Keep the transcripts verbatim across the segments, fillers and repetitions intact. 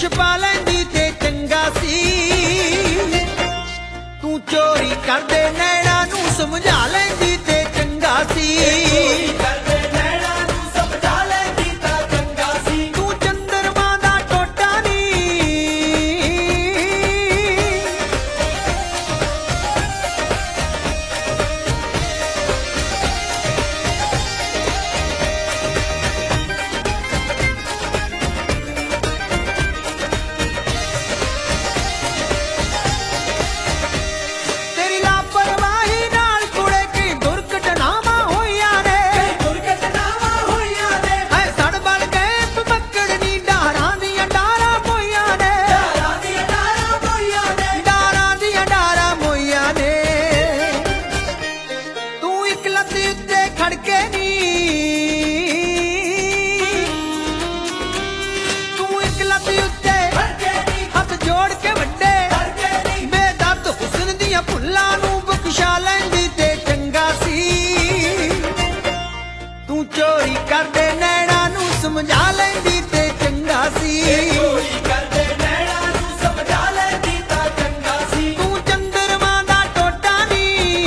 ਕੁਛ ਪਾ ਲੈਂਦੀ ਤੇ ਚੰਗਾ ਸੀ। ਤੂੰ ਚੋਰੀ ਕਰਦੇ ਨੈਣਾ ਨੂੰ ਸਮਝਾ ਲੈਂਦੀ ਤੇ ਚੰਗਾ ਸੀ। ਚੋਰੀ ਕਰਦੇ ਨੈਣਾ ਨੂੰ ਸਮਝਾ ਲੈਂਦੀ ਤੇ ਚੰਗਾ ਸੀ। ਚੋਰੀ ਕਰਦੇ ਨੈਣਾ ਨੂੰ ਸਮਝਾ ਲੈਂਦੀ ਤਾਂ ਚੰਗਾ ਸੀ। ਤੂੰ ਚੰਦਰਮਾ ਦਾ ਟੋਟਾ ਨੀ।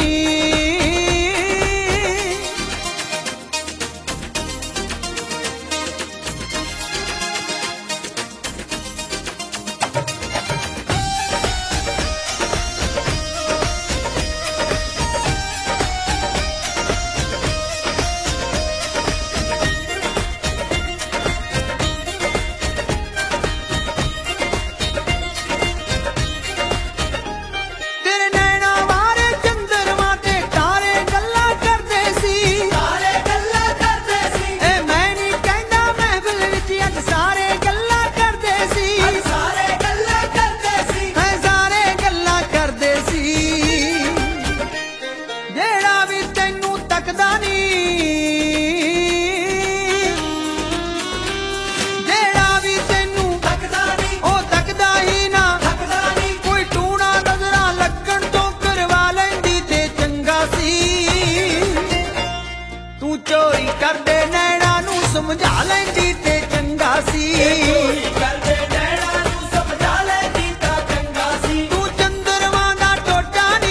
ਚੋਰੀ ਕਰਦੇ ਨੈਣਾ ਨੂੰ ਸਮਝਾ ਲੈਂਦੀ ਤੇ ਚੰਗਾ ਸੀ। ਚੋਰੀ ਕਰਦੇ ਨੈਣਾ ਨੂੰ ਸਮਝਾ ਲੈਂਦੀ ਤਾਂ ਚੰਗਾ ਸੀ। ਤੂੰ ਚੰਦਰਮਾ ਦਾ ਟੋਟਾ ਨੀ।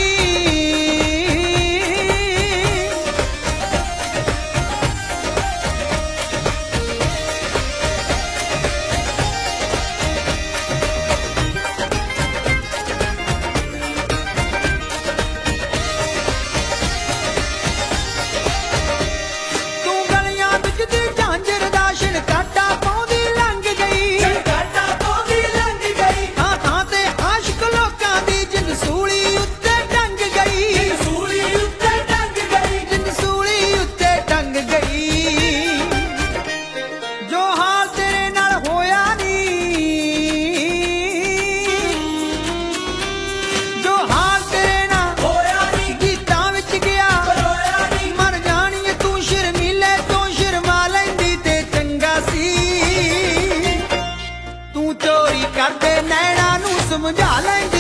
ਚੋਰੀ ਕਰਦੇ ਨੈਣਾ ਨੂੰ ਸਮਝਾ ਲੈ।